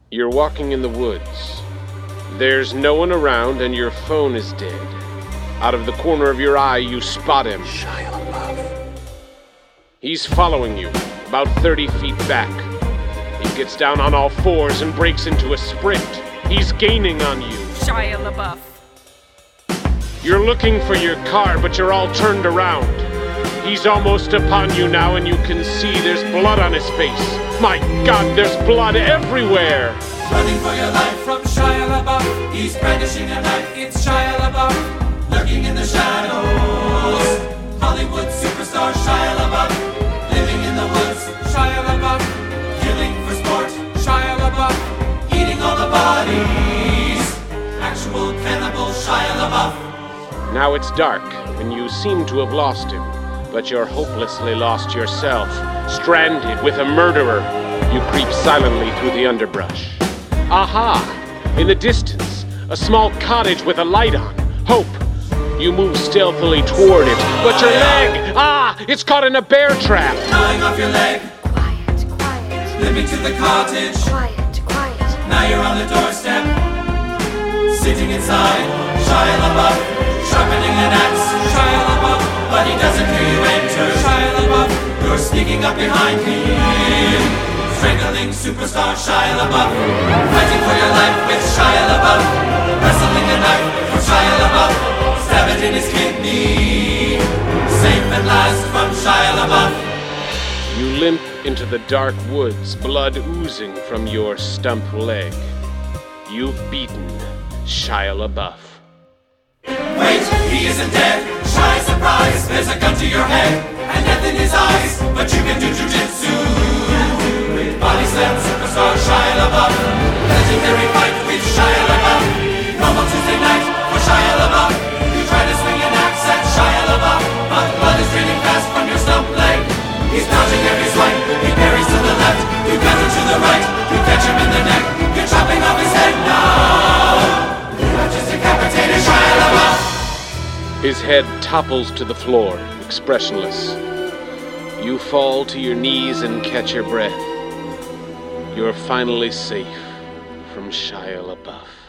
You're walking in the woods. There's no one around and your phone is dead. Out of the corner of your eye, you spot him. Shia LaBeouf. He's following you, about 30 feet back. He gets down on all fours and breaks into a sprint. He's gaining on you. Shia LaBeouf. You're looking for your car, but you're all turned around. He's almost upon you now, and you can see there's blood on his face. My God, there's blood everywhere! Running for your life from Shia LaBeouf. He's brandishing a knife, it's Shia LaBeouf. Lurking in the shadows. Hollywood superstar Shia LaBeouf. Living in the woods, Shia LaBeouf. Killing for sport, Shia LaBeouf. Eating all the bodies. Actual cannibal Shia LaBeouf. Now it's dark, and you seem to have lost him. But you're hopelessly lost yourself, stranded with a murderer. You creep silently through the underbrush. Aha! In the distance, a small cottage with a light on. Hope. You move stealthily toward it, but your leg! Ah! It's caught in a bear trap! Gnawing off your leg. Quiet, quiet. Limping to the cottage. Quiet, quiet. Now you're on the doorstep. Sitting inside, Shia LaBeouf. Sharpening an axe, Shia LaBeouf. But he doesn't hear you enter, Shia LaBeouf. You're sneaking up behind him. Strangling superstar Shia LaBeouf. Fighting for your life with Shia LaBeouf. Wrestling a knife from Shia LaBeouf. Stab it in his kidney. Safe at last from Shia LaBeouf. You limp into the dark woods, blood oozing from your stump leg. You've beaten Shia LaBeouf. Wait, he isn't dead. Shy surprise, there's a gun to your head and death in his eyes, but you can do jujitsu. Body slam superstar Shia LaBeouf. Legendary fight with Shia LaBeouf. Normal Tuesday night for Shia LaBeouf. You try to swing an axe at Shia LaBeouf, but blood is draining fast from your stump leg. He's dodging every swipe. He parries to the left. You counter to the right. You catch him in the neck. You're chopping off his head now. You have just decapitated Shia LaBeouf. His head topples to the floor, expressionless. You fall to your knees and catch your breath. You're finally safe from Shia LaBeouf.